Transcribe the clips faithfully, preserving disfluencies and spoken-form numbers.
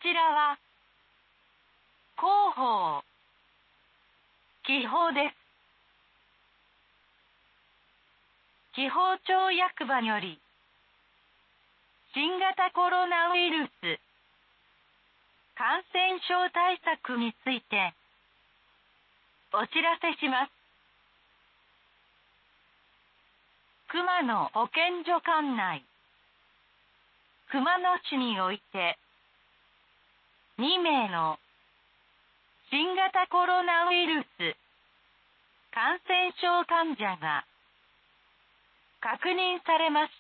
ちらは広報記法です。紀宝町役場より新型コロナウイルス感染症対策についてお知らせします。熊野保健所管内熊野市においてにめいの新型コロナウイルス感染症患者が確認されました。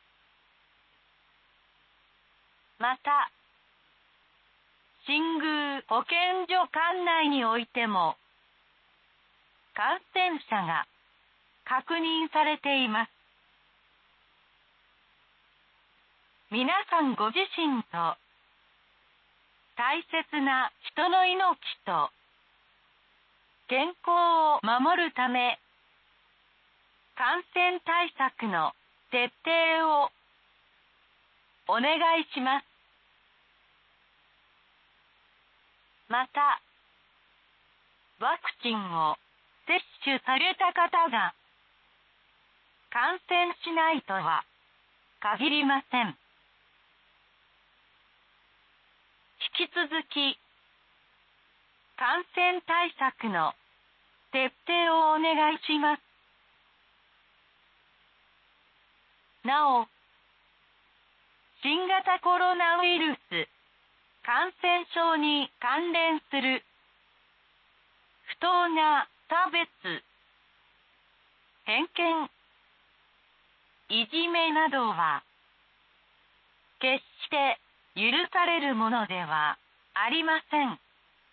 また、新宮保健所管内においても感染者が確認されています。皆さんご自身と大切な人の命と健康を守るため、感染対策の徹底をお願いします。また、ワクチンを接種された方が感染しないとは限りません。引き続き、感染対策の徹底をお願いします。なお、新型コロナウイルス感染症に関連する不当な差別、偏見、いじめなどは決して許されるものではありません。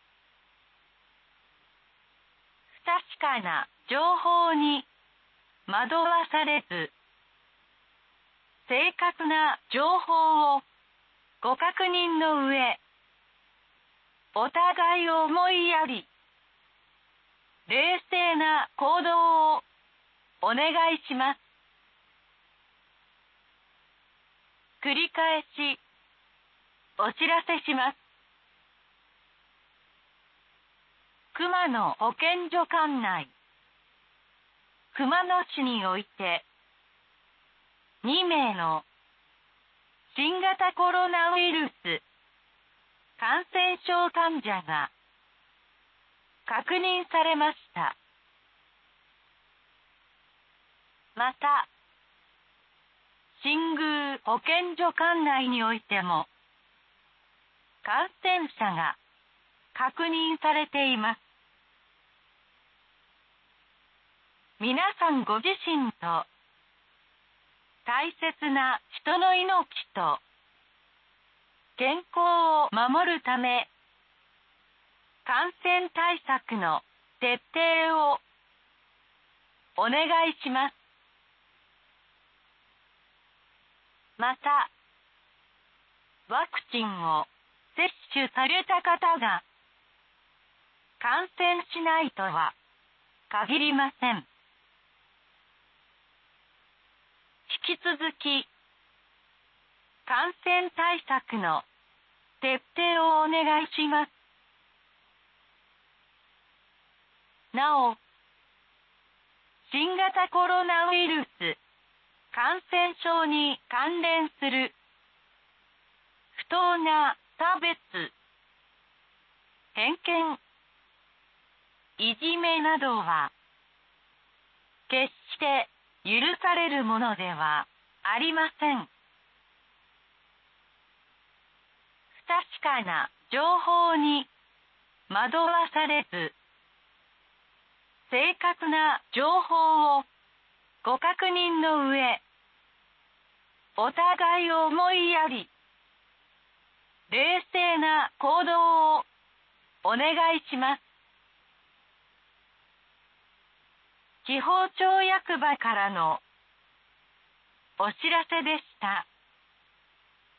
不確かな情報に惑わされず、正確な情報をご確認の上、お互いを思いやり、冷静な行動をお願いします。繰り返しお知らせします。熊野保健所管内熊野市においてにめいの新型コロナウイルス感染症患者が確認されました。また、新宮保健所管内においても感染者が確認されています。皆さんご自身と大切な人の命と健康を守るため、感染対策の徹底をお願いします。また、ワクチンを接種された方が感染しないとは限りません。引き続き、感染対策の徹底をお願いします。なお、新型コロナウイルス感染症に関連する不当な差別、偏見、いじめなどは決して許されるものではありません。不確かな情報に惑わされず、正確な情報をご確認の上、お互いを思いやり、冷静な行動をお願いします。紀宝町役場からのお知らせでした。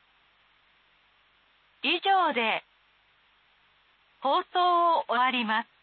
以上で放送を終わります。